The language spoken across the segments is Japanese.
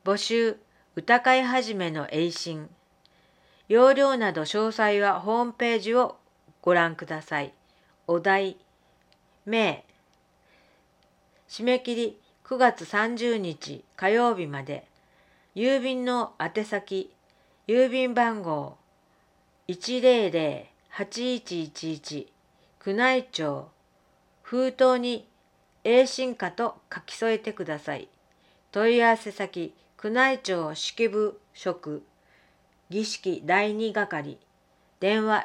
募集、歌会始めの栄新。要領など詳細はホームページをご覧ください。お題、名。締め切り9月30日火曜日まで。郵便の宛先、郵便番号 100-8111 宮内庁、封筒に栄新歌と書き添えてください。問い合わせ先、宮内庁式部職、儀式第2係、電話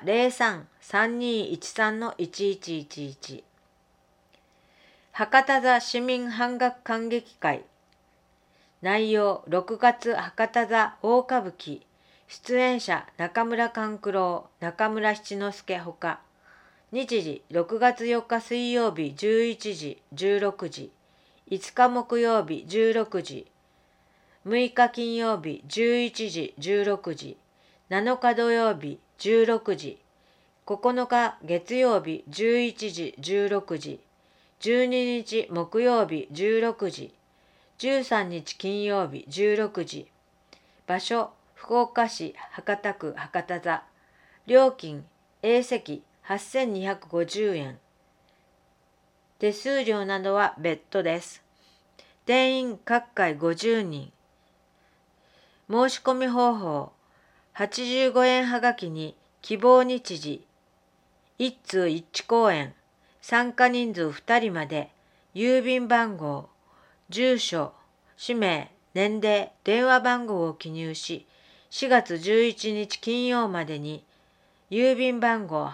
03-3213-1111。博多座市民反楽観劇会。内容、6月博多座大歌舞伎。出演者、中村勘九郎、中村七之助ほか。日時、6月4日水曜日11時、16時。5日木曜日16時。6日金曜日11時、16時。7日土曜日16時。9日月曜日11時、16時。12日木曜日16時。13日金曜日16時。場所、福岡市博多区博多座。料金、A 席8250円。手数料などは別途です。定員各回50人。申し込み方法、85円はがきに希望日時、1通1公演、参加人数2人まで、郵便番号、住所、氏名、年齢、電話番号を記入し、4月11日金曜までに、郵便番号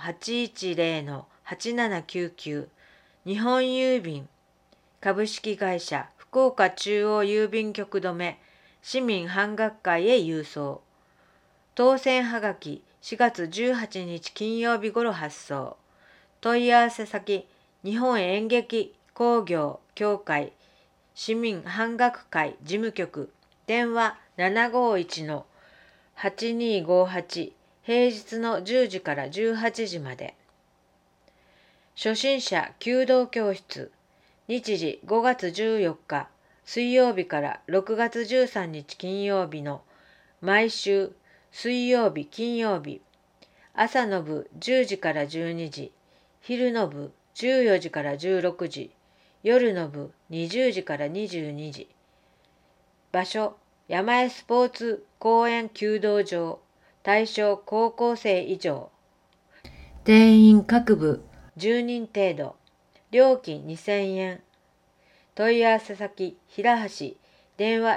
810-8799 日本郵便株式会社福岡中央郵便局留市民反楽会へ郵送。当選はがき4月18日金曜日頃発送。問い合わせ先、日本演劇工業協会市民反楽会事務局、電話751-8258、平日の10時から18時まで。初心者弓道教室、日時5月14日水曜日から6月13日金曜日の毎週水曜日金曜日、朝の部10時から12時、昼の部14時から16時、夜の部20時から22時。場所、山江スポーツ公園弓道場、対象高校生以上。定員各部10人程度。料金2000円。問い合わせ先、平橋、電話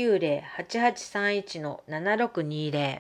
090-8831-7620。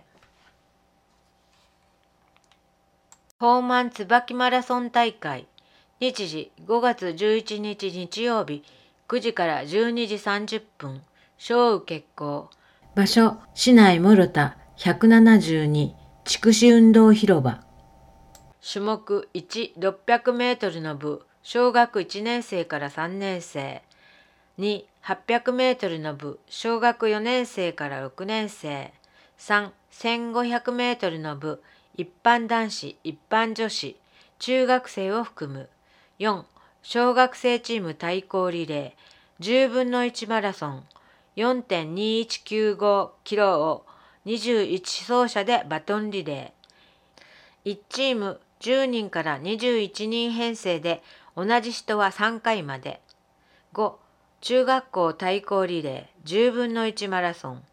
ホーマン椿マラソン大会。日時5月11日日曜日9時から12時30分。小雨決行。場所、市内諸田172筑紫運動広場。種目1、600メートルの部、小学1年生から3年生。2、800メートルの部、小学4年生から6年生。3、1500メートルの部、一般男子、一般女子、中学生を含む。4、小学生チーム対抗リレー、10分の1マラソン、4.2195 キロを21走者でバトンリレー。1チーム10人から21人編成で同じ人は3回まで。5、中学校対抗リレー10分の1マラソン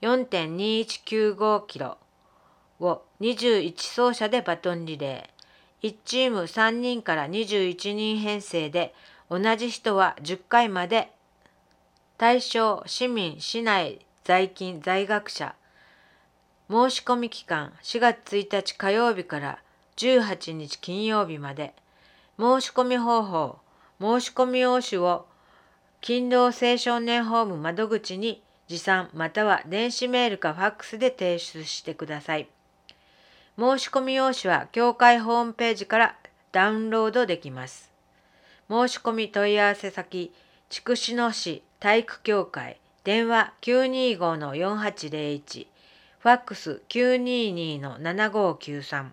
4.2195 キロを21走者でバトンリレー。1チーム3人から21人編成で同じ人は10回まで。対象市民、市内在勤在学者。申し込み期間4月1日火曜日から18日金曜日まで。申し込み方法、申し込み用紙を勤労青少年ホーム窓口に持参または電子メールかファックスで提出してください。申し込み用紙は協会ホームページからダウンロードできます。申し込み問い合わせ先、筑紫野市体育協会、電話 925-4801、ファックス 922-7593。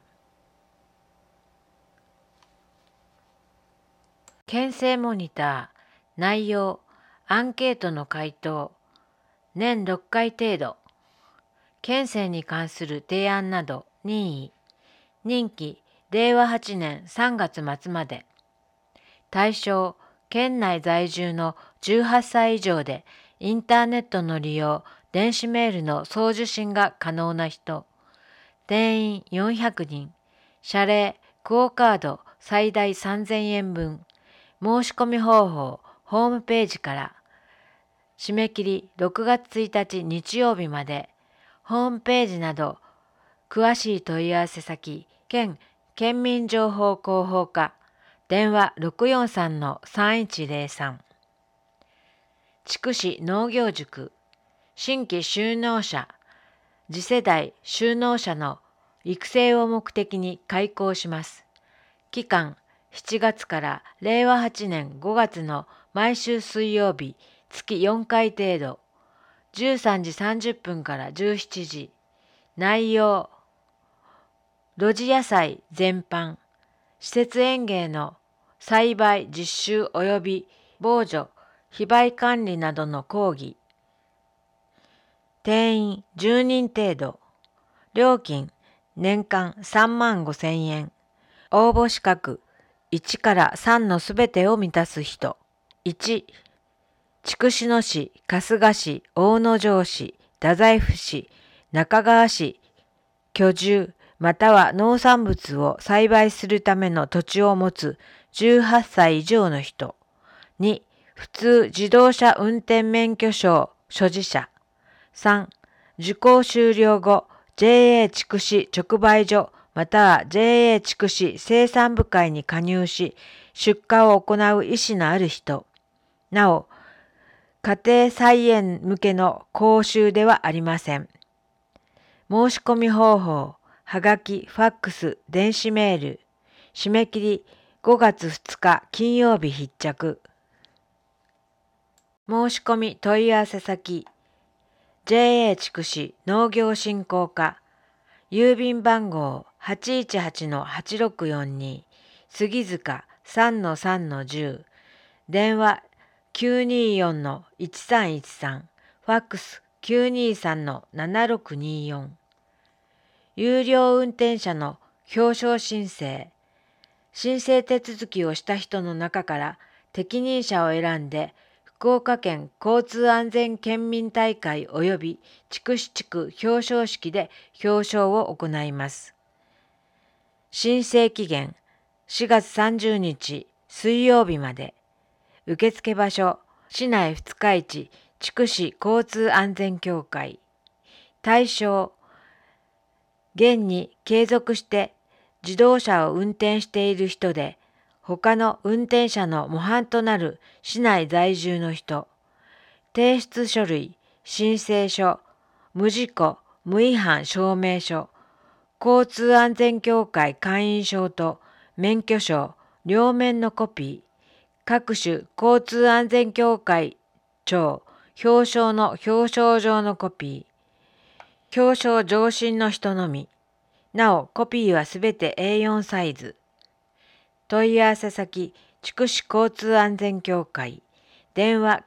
県政モニター、内容、アンケートの回答、 年6回程度。県政に関する提案など任意。任期令和8年3月末まで。対象、県内在住の18歳以上でインターネットの利用、電子メールの送受信が可能な人。定員400人。謝礼、クオカード最大3000円分。申し込み方法、ホームページから。締め切り6月1日日曜日まで。ホームページなど、詳しい問い合わせ先、県民情報広報課、電話643-3103。筑紫農業塾、新規就農者、次世代就農者の育成を目的に開講します。期間、7月から令和8年5月の毎週水曜日、月4回程度、13時30分から17時。内容、露地野菜全般、施設園芸の栽培実習及び防除、非売管理などの講義。定員10人程度。料金、年間3万5千円。応募資格、1から3のすべてを満たす人。1、筑紫野市、春日市、大野城市、太宰府市、中川市、居住、または農産物を栽培するための土地を持つ18歳以上の人。2、普通自動車運転免許証所持者。3、受講終了後、JA 筑紫直売所または JA 筑紫生産部会に加入し、出荷を行う意思のある人。なお、家庭菜園向けの講習ではありません。申し込み方法、はがき、ファックス、電子メール。締め切り5月2日金曜日必着。申し込み問い合わせ先、JA 筑紫農業振興課、郵便番号 818-8642、杉塚 3-3-10、電話 924-1313、ファックス 923-7624。有料運転者の表彰申請。申請手続きをした人の中から適任者を選んで、福岡県交通安全県民大会及び筑紫地区表彰式で表彰を行います。申請期限4月30日水曜日まで。受付場所、市内二日市筑紫交通安全協会。対象、現に継続して自動車を運転している人で、他の運転者の模範となる市内在住の人。提出書類、申請書、無事故、無違反証明書、交通安全協会会員証と免許証、両面のコピー、各種交通安全協会庁表彰の表彰状のコピー、表彰上申の人のみ。なお、コピーはすべて A4 サイズ。問い合わせ先、筑紫交通安全協会。電話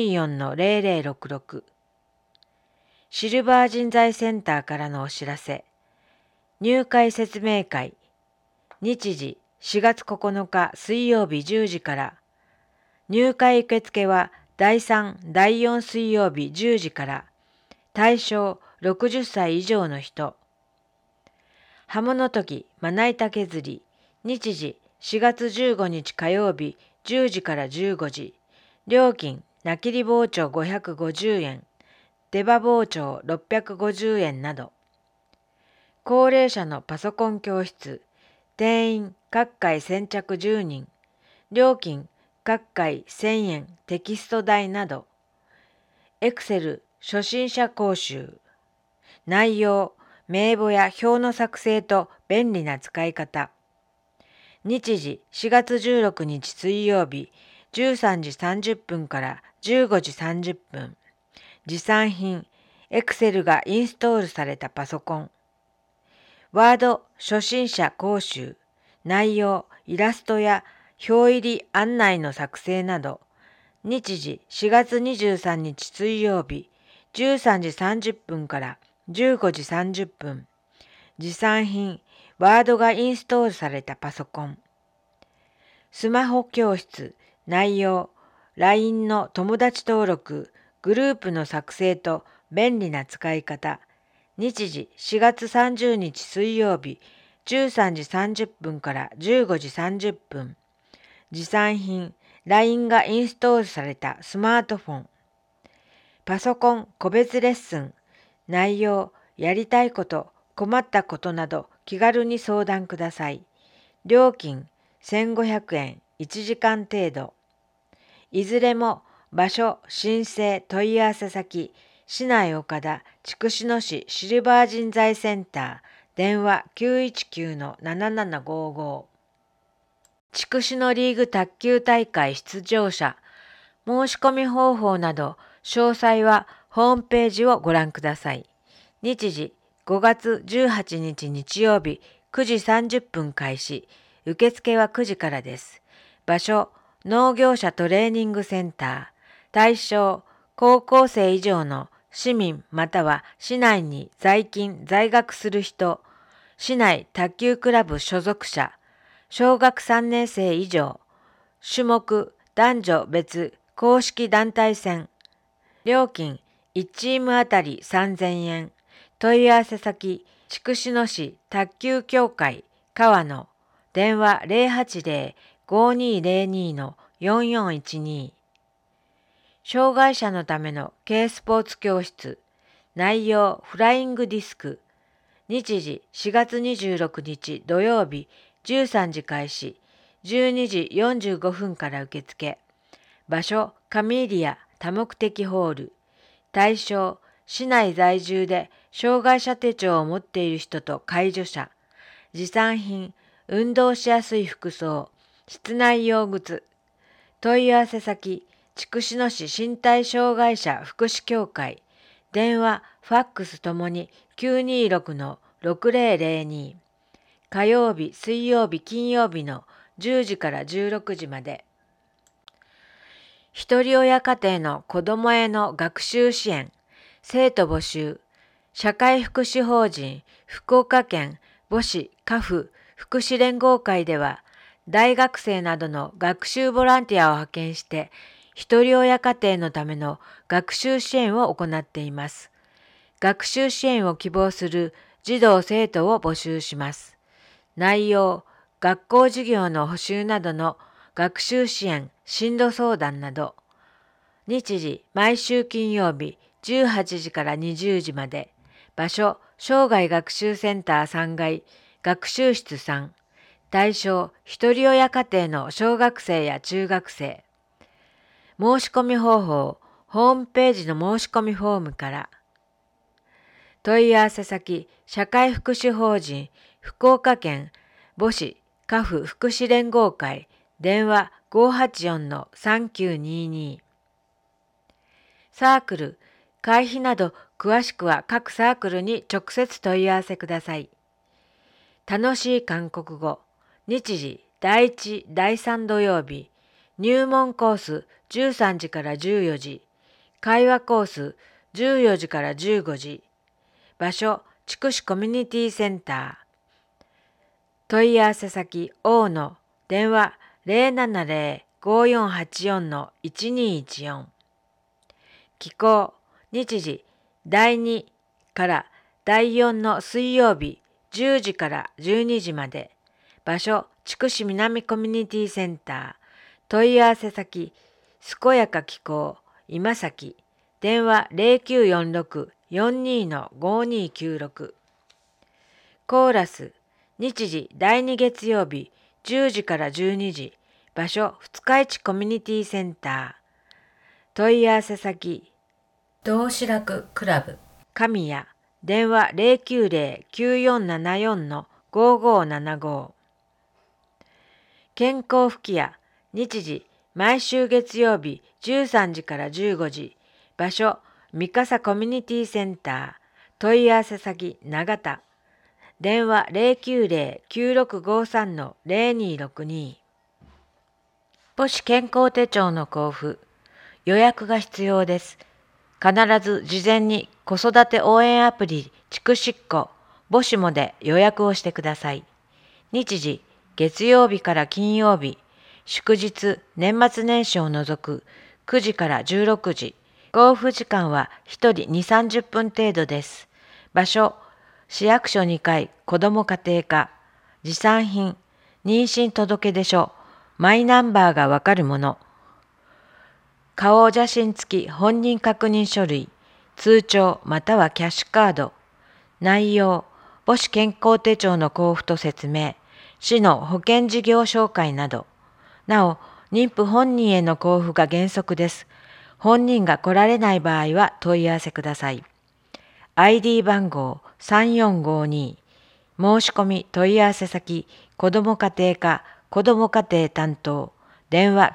924-0066。シルバー人材センターからのお知らせ。入会説明会。日時4月9日水曜日10時から。入会受付は第3、第4水曜日10時から。対象60歳以上の人。刃物研ぎまな板削り。日時4月15日火曜日10時から15時。料金、菜切り包丁550円。出刃包丁650円など。高齢者のパソコン教室。定員各回先着10人。料金各回1000円テキスト代など。エクセル初心者講習。内容、名簿や表の作成と便利な使い方。日時4月16日水曜日13時30分から15時30分。持参品、エクセルがインストールされたパソコン。ワード初心者講習。内容、イラストや表入り案内の作成など。日時4月23日水曜日 13時30分から15時30分。持参品、ワードがインストールされたパソコン。スマホ教室、内容、LINE の友達登録、グループの作成と便利な使い方。日時4月30日水曜日、13時30分から15時30分。持参品、LINE がインストールされたスマートフォン。パソコン個別レッスン。内容、やりたいこと、困ったことなど気軽に相談ください。料金、1500円、1時間程度。いずれも場所、申請、問い合わせ先、市内岡田、筑紫野市シルバー人材センター、電話 919-7755。筑紫野リーグ卓球大会出場者、申し込み方法など、詳細はホームページをご覧ください。日時、5月18日日曜日、9時30分開始。受付は9時からです。場所、農業者トレーニングセンター。対象、高校生以上の市民または市内に在勤・在学する人。市内卓球クラブ所属者。小学3年生以上。種目、男女別、公式団体戦。料金、1チームあたり3000円。問い合わせ先、筑紫野市卓球協会、川野。電話080-5202-4412。障害者のための軽スポーツ教室。内容、フライングディスク。日時、4月26日土曜日、13時開始。12時45分から受付。場所、カミリア多目的ホール。対象、市内在住で障害者手帳を持っている人と介助者。持参品、運動しやすい服装、室内用具。問い合わせ先、筑紫野市身体障害者福祉協会。電話、ファックスともに926-6002。火曜日、水曜日、金曜日の10時から16時まで。ひとり親家庭の子どもへの学習支援、生徒募集、社会福祉法人福岡県母子家父福祉連合会では、大学生などの学習ボランティアを派遣して、ひとり親家庭のための学習支援を行っています。学習支援を希望する児童生徒を募集します。内容、学校授業の補習などの学習支援、進路相談など。日時、毎週金曜日、18時から20時まで。場所、生涯学習センター3階、学習室3。対象、ひとり親家庭の小学生や中学生。申し込み方法、ホームページの申し込みフォームから。問い合わせ先、社会福祉法人福岡県母子家父福祉連合会。電話584-3922。サークル、会費など詳しくは各サークルに直接問い合わせください。楽しい韓国語。日時、第1、第3土曜日。入門コース13時から14時。会話コース14時から15時。場所、筑紫コミュニティセンター。問い合わせ先、大野。電話070-5484-1214。期間、日時、第2から第4の水曜日、10時から12時まで。場所、筑紫南コミュニティセンター。問い合わせ先、健やか気候、今崎。電話0946-42-5296。コーラス、日時、第2月曜日、10時から12時。場所、二日市コミュニティセンター。問い合わせ先、同志楽クラブ、神谷。電話090-9474-5575。健康吹き矢。日時、毎週月曜日13時から15時。場所、三笠コミュニティセンター。問い合わせ先、永田。電話090-9653-0262。母子健康手帳の交付。予約が必要です。 必ず事前に子育て応援アプリちくしっこぼしもで予約をしてください。日時、月曜日から金曜日、祝日、年末年始を除く9時から16時。交付時間は1人2、30分程度です。場所、市役所2階子ども家庭課。持参品、妊娠届出書、マイナンバーがわかるもの。顔写真付き本人確認書類、通帳またはキャッシュカード。内容、母子健康手帳の交付と説明、市の保険事業紹介など。なお、妊婦本人への交付が原則です。本人が来られない場合は問い合わせください。ID 番号3452、申し込み問い合わせ先、子ども家庭課、子ども家庭担当、電話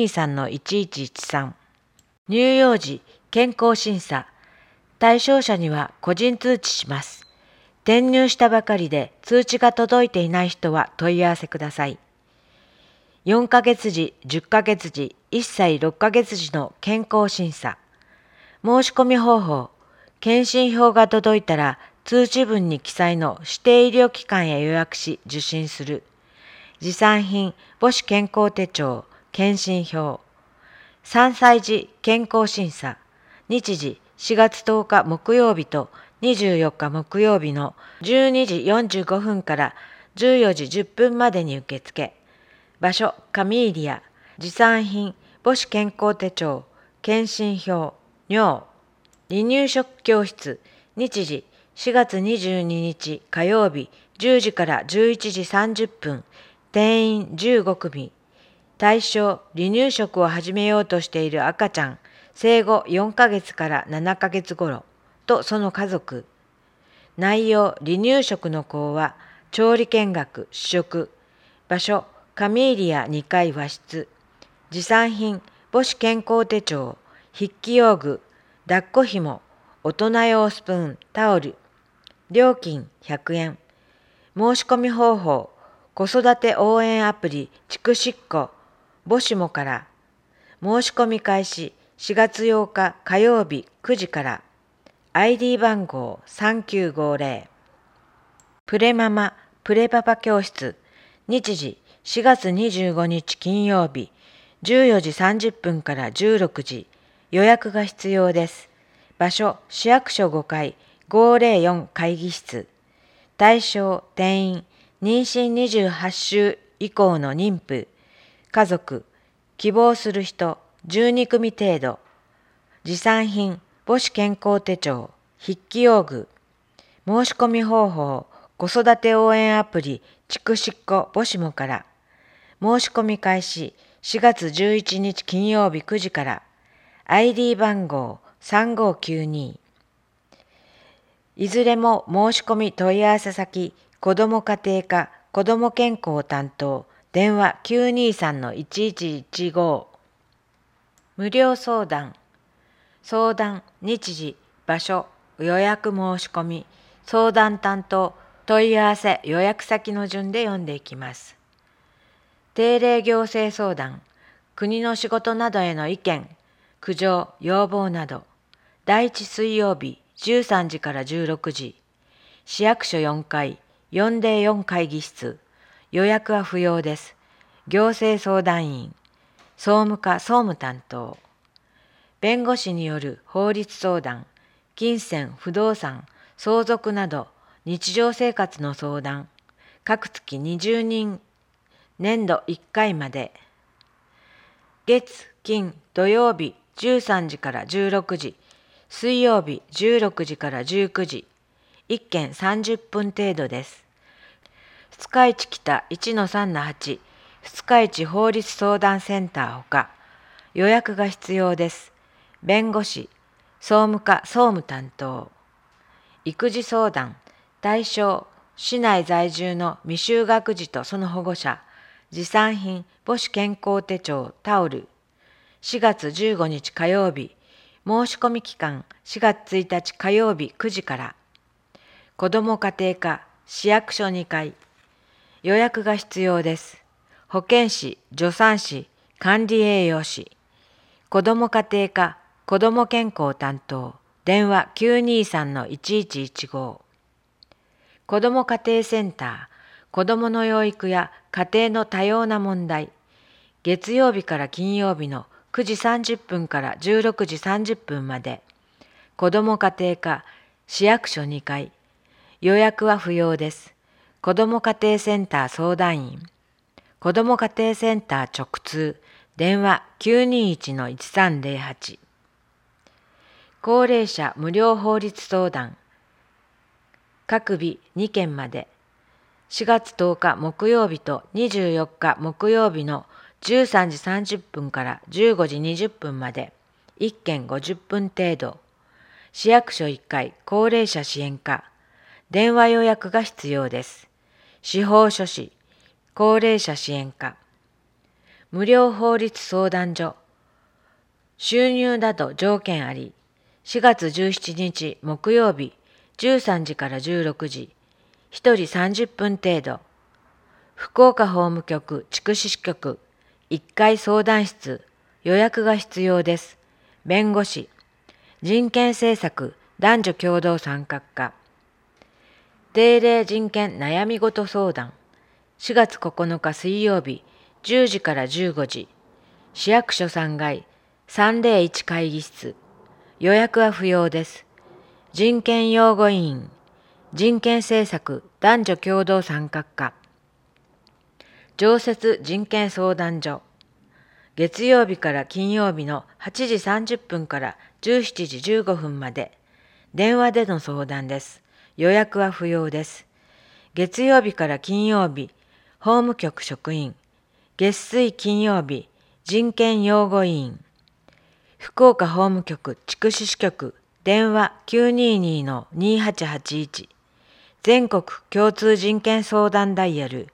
923-1113。乳幼児健康審査、対象者には個人通知します。転入したばかりで通知が届いていない人は問い合わせください。4ヶ月時、10ヶ月時、1歳6ヶ月時の健康審査。申し込み方法。検診票が届いたら通知文に記載の指定医療機関へ予約し受診する。持参品、母子健康手帳、検診票。3歳児健康審査。日時4月10日木曜日と24日木曜日の12時45分から14時10分までに受付。場所、カミーリア。持参品、母子健康手帳、検診票、尿。離乳食教室。日時、4月22日火曜日、10時から11時30分。定員15組。対象、離乳食を始めようとしている赤ちゃん、生後4ヶ月から7ヶ月頃とその家族。内容、離乳食の講話、調理見学、試食。場所、カミーリア2階和室。持参品、母子健康手帳、筆記用具、抱っこ紐、大人用スプーン、タオル。料金100円。申し込み方法、子育て応援アプリちくしっこ、ぼしもから。申し込み開始4月8日火曜日9時から。ID 番号3950。プレママ、プレパパ教室。日時4月25日金曜日、14時30分から16時。予約が必要です。場所、市役所5階504会議室。対象、定員、妊娠28週以降の妊婦。家族、希望する人、12組程度。持参品、母子健康手帳、筆記用具。申し込み方法、子育て応援アプリちくしっこぼしもから。申し込み開始4月11日金曜日9時から。ID 番号3592。いずれも申し込み問い合わせ先、子ども家庭課子ども健康担当、電話 923-1115。無料相談。相談、日時、場所、予約申し込み、相談担当、問い合わせ、予約先の順で読んでいきます。定例行政相談、国の仕事などへの意見、苦情、要望など。第1水曜日、13時から16時。市役所4階、404会議室。予約は不要です。行政相談員、総務課総務担当。弁護士による法律相談、金銭、不動産、相続など日常生活の相談。各月20人、年度1回まで。月、金、土曜日13時から16時。水曜日16時から19時。1件30分程度です。二日市北 1-3-8 二日市法律相談センターほか。予約が必要です。弁護士、総務課総務担当。育児相談、対象、市内在住の未就学児とその保護者。持参品、母子健康手帳、タオル。4月15日火曜日。申し込み期間4月1日火曜日9時から。子ども家庭課市役所2階。予約が必要です。保健師、助産師、管理栄養士。子ども家庭課子ども健康担当、電話 923-1115。子ども家庭センター、子どもの養育や家庭の多様な問題。月曜日から金曜日の9時30分から16時30分まで。子ども家庭課、市役所2階。予約は不要です。子ども家庭センター相談員。子ども家庭センター直通、電話 921-1308。高齢者無料法律相談。各日2件まで。4月10日木曜日と24日木曜日の13時30分から15時20分まで。1件50分程度。市役所1階高齢者支援課。電話予約が必要です。司法書士、高齢者支援課。無料法律相談所。収入など条件あり。4月17日木曜日13時から16時。1人30分程度。福岡法務局筑紫支局1階相談室。予約が必要です。弁護士。人権政策男女共同参画課。定例人権悩み事相談。4月9日水曜日10時から15時。市役所3階301会議室。予約は不要です。人権擁護委員。人権政策男女共同参画課。常設人権相談所。月曜日から金曜日の8時30分から17時15分まで。電話での相談です。予約は不要です。月曜日から金曜日、法務局職員。月水金曜日、人権擁護委員。福岡法務局筑紫支局。電話 922-2881。全国共通人権相談ダイヤル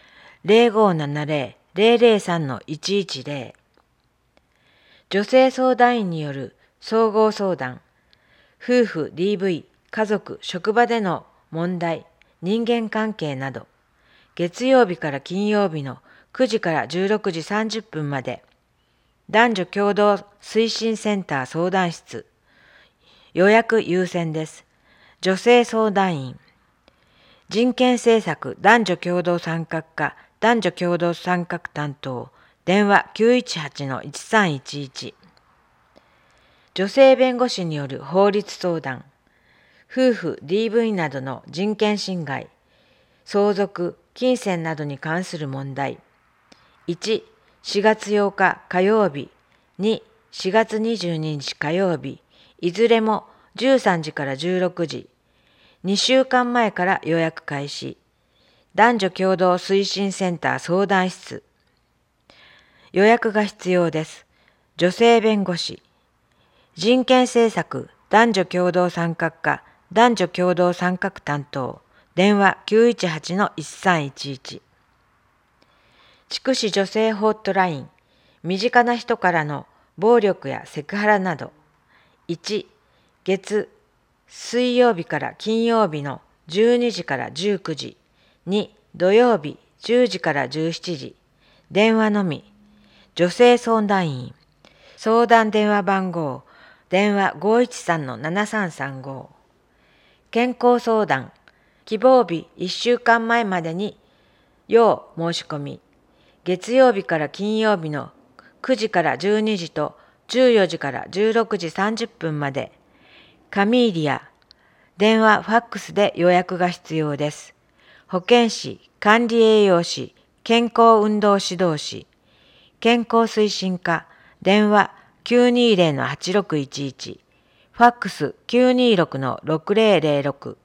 0570-003-110。女性相談員による総合相談。夫婦 DV、家族、職場での問題、人間関係など。月曜日から金曜日の9時から16時30分まで。男女共同推進センター相談室。予約優先です。女性相談員。人権政策男女共同参画課男女共同参画担当。電話 918-1311。女性弁護士による法律相談。夫婦 DV などの人権侵害。相続、金銭などに関する問題。1、4月8日火曜日。2、4月22日火曜日。いずれも13時から16時。2週間前から予約開始。男女共同推進センター相談室。予約が必要です。女性弁護士。人権政策男女共同参画課男女共同参画担当。電話 918-1311。筑紫女性ホットライン。身近な人からの暴力やセクハラなど。1、月、水曜日から金曜日の12時から19時。2、土曜日10時から17時。電話のみ。女性相談員。相談電話番号。電話 513-7335。健康相談。希望日1週間前までに要申し込み。月曜日から金曜日の9時から12時と14時から16時30分まで。カミーリア。電話、ファックスで予約が必要です。保健師、管理栄養士、健康運動指導士。健康推進課。電話 920-8611。ファックス 926-6006。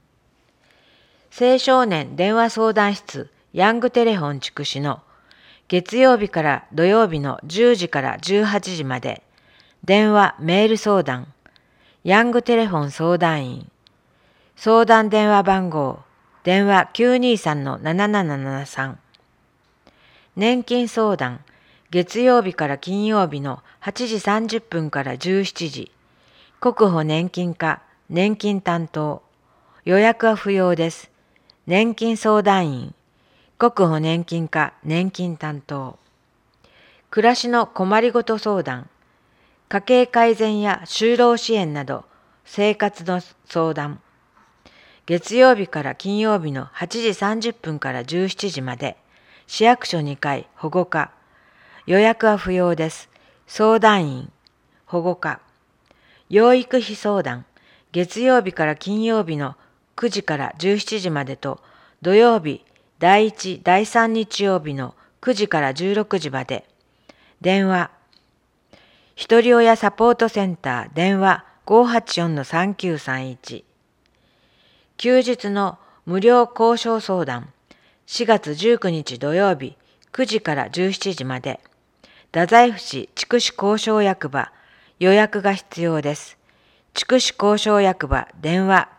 青少年電話相談室ヤングテレフォン筑紫の月曜日から土曜日の10時から18時まで。電話メール相談。ヤングテレフォン相談員。相談電話番号。電話 923-7773。年金相談。月曜日から金曜日の8時30分から17時。国保年金課年金担当。予約は不要です。年金相談員。国保年金課年金担当。暮らしの困りごと相談。 家計改善や就労支援など生活の相談。月曜日から金曜日の8時30分から17時まで、市役所2階保護課。予約は不要です。相談員、保護課。養育費相談。月曜日から金曜日の9時から17時までと、土曜日、第1、第3日曜日の9時から16時まで。電話。ひとり親サポートセンター電話 584-3931。休日の無料交渉相談。4月19日土曜日9時から17時まで。太宰府市筑紫交渉役場。予約が必要です。筑紫交渉役場電話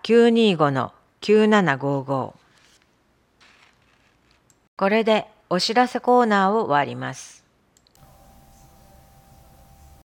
925-9755。これでお知らせコーナーを終わります。